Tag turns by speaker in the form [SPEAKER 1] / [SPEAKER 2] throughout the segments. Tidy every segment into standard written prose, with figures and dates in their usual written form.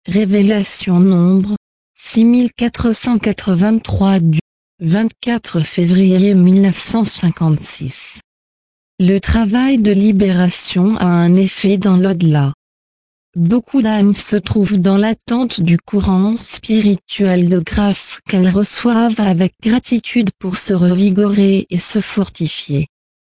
[SPEAKER 1] Révélation Nombre 6483 du 24 février 1956. Le travail de libération a un effet dans l'au-delà. Beaucoup d'âmes se trouvent dans l'attente du courant spirituel de grâce qu'elles reçoivent avec gratitude pour se revigorer et se fortifier.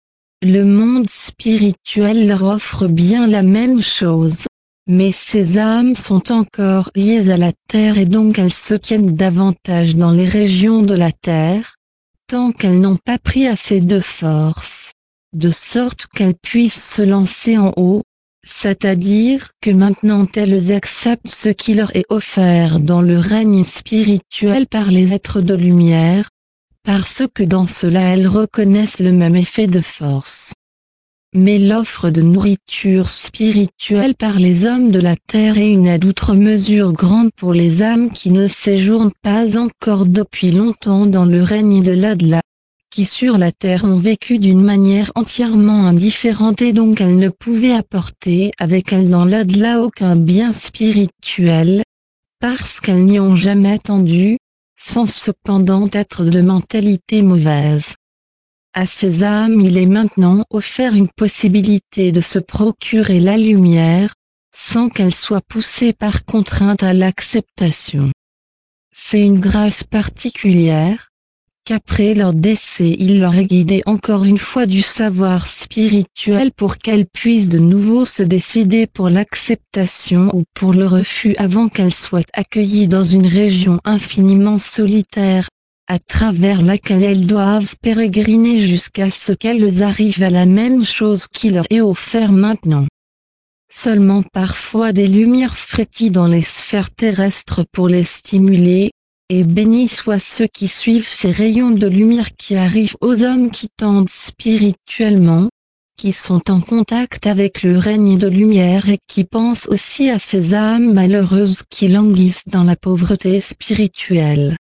[SPEAKER 1] Le monde spirituel leur offre bien la même chose, mais ces âmes sont encore liées à la terre et donc elles se tiennent davantage dans les régions de la terre, tant qu'elles n'ont pas pris assez de force, de sorte qu'elles puissent se lancer en haut, c'est-à-dire que maintenant elles acceptent ce qui leur est offert dans le règne spirituel par les êtres de lumière, parce que dans cela elles reconnaissent le même effet de force. Mais l'offre de nourriture spirituelle par les hommes de la terre est une aide outre mesure grande pour les âmes qui ne séjournent pas encore depuis longtemps dans le règne de l'au-delà, qui sur la terre ont vécu d'une manière entièrement indifférente et donc elles ne pouvaient apporter avec elles dans l'au-delà aucun bien spirituel, parce qu'elles n'y ont jamais attendu, sans cependant être de mentalité mauvaise. À ces âmes il est maintenant offert une possibilité de se procurer la lumière, sans qu'elles soient poussées par contrainte à l'acceptation. C'est une grâce particulière, qu'après leur décès il leur est guidé encore une fois du savoir spirituel pour qu'elles puissent de nouveau se décider pour l'acceptation ou pour le refus avant qu'elles soient accueillies dans une région infiniment solitaire, à travers laquelle elles doivent pérégriner jusqu'à ce qu'elles arrivent à la même chose qui leur est offerte maintenant. Seulement parfois des lumières frétillent dans les sphères terrestres pour les stimuler, et bénis soient ceux qui suivent ces rayons de lumière qui arrivent aux hommes qui tendent spirituellement, qui sont en contact avec le règne de lumière et qui pensent aussi à ces âmes malheureuses qui languissent dans la pauvreté spirituelle.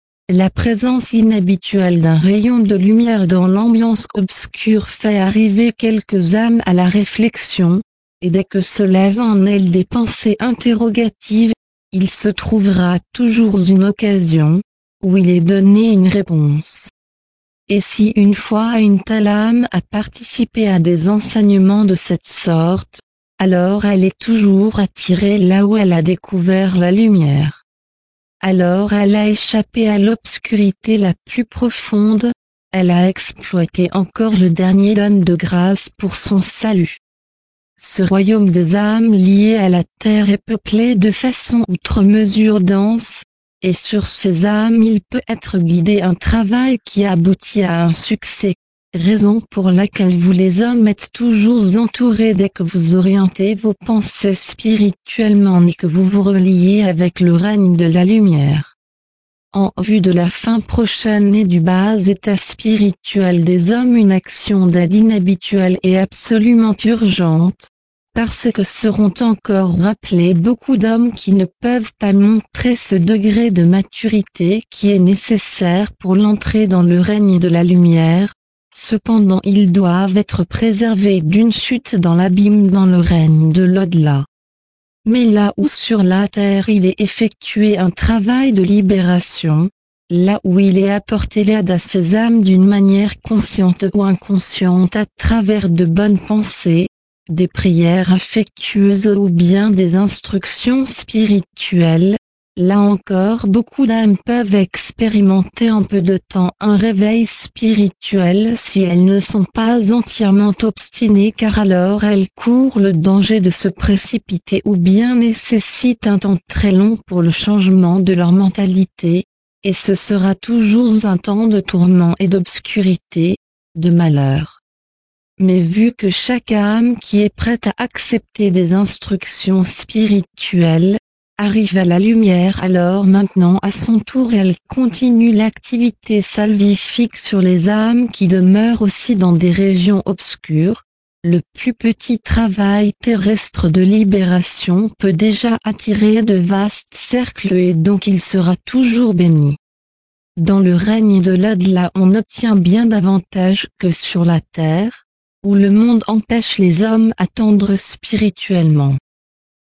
[SPEAKER 1] La présence inhabituelle d'un rayon de lumière dans l'ambiance obscure fait arriver quelques âmes à la réflexion, et dès que se lèvent en elles des pensées interrogatives, il se trouvera toujours une occasion, où il est donné une réponse. Et si une fois une telle âme a participé à des enseignements de cette sorte, alors elle est toujours attirée là où elle a découvert la lumière. Alors elle a échappé à l'obscurité la plus profonde, elle a exploité encore le dernier don de grâce pour son salut. Ce royaume des âmes liées à la terre est peuplé de façon outre mesure dense, et sur ces âmes il peut être guidé un travail qui aboutit à un succès, raison pour laquelle vous les hommes êtes toujours entourés dès que vous orientez vos pensées spirituellement et que vous vous reliez avec le règne de la lumière. En vue de la fin prochaine et du bas état spirituel des hommes, une action d'aide inhabituelle et absolument urgente, parce que seront encore rappelés beaucoup d'hommes qui ne peuvent pas montrer ce degré de maturité qui est nécessaire pour l'entrée dans le règne de la lumière. Cependant ils doivent être préservés d'une chute dans l'abîme dans le règne de l'au-delà. Mais là où sur la terre il est effectué un travail de libération, là où il est apporté l'aide à ces âmes d'une manière consciente ou inconsciente à travers de bonnes pensées, des prières affectueuses ou bien des instructions spirituelles, là encore beaucoup d'âmes peuvent expérimenter en peu de temps un réveil spirituel si elles ne sont pas entièrement obstinées car alors elles courent le danger de se précipiter ou bien nécessitent un temps très long pour le changement de leur mentalité, et ce sera toujours un temps de tourment et d'obscurité, de malheur. Mais vu que chaque âme qui est prête à accepter des instructions spirituelles, arrive à la lumière alors maintenant à son tour elle continue l'activité salvifique sur les âmes qui demeurent aussi dans des régions obscures. Le plus petit travail terrestre de libération peut déjà attirer de vastes cercles et donc il sera toujours béni. Dans le règne de l'au-delà on obtient bien davantage que sur la terre, où le monde empêche les hommes à tendre spirituellement.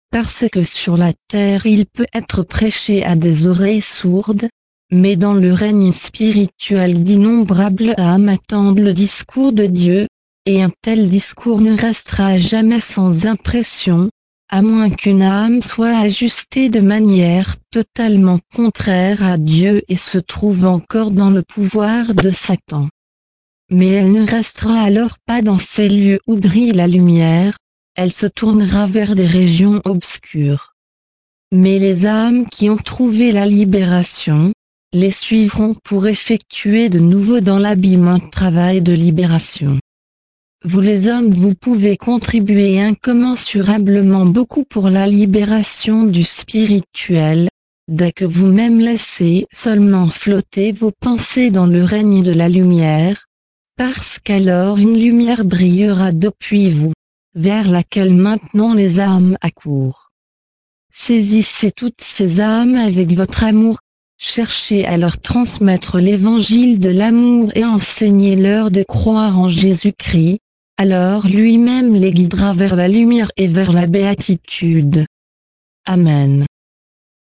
[SPEAKER 1] parce que sur la terre il peut être prêché à des oreilles sourdes, mais dans le règne spirituel d'innombrables âmes attendent le discours de Dieu, et un tel discours ne restera jamais sans impression, à moins qu'une âme soit ajustée de manière totalement contraire à Dieu et se trouve encore dans le pouvoir de Satan. Mais elle ne restera alors pas dans ces lieux où brille la lumière, elle se tournera vers des régions obscures. Mais les âmes qui ont trouvé la libération, les suivront pour effectuer de nouveau dans l'abîme un travail de libération. Vous les hommes, vous pouvez contribuer incommensurablement beaucoup pour la libération du spirituel, dès que vous-même laissez seulement flotter vos pensées dans le règne de la lumière, parce qu'alors une lumière brillera depuis vous, vers laquelle maintenant les âmes accourent. Saisissez toutes ces âmes avec votre amour, cherchez à leur transmettre l'évangile de l'amour et enseignez-leur de croire en Jésus-Christ, alors lui-même les guidera vers la lumière et vers la béatitude. Amen.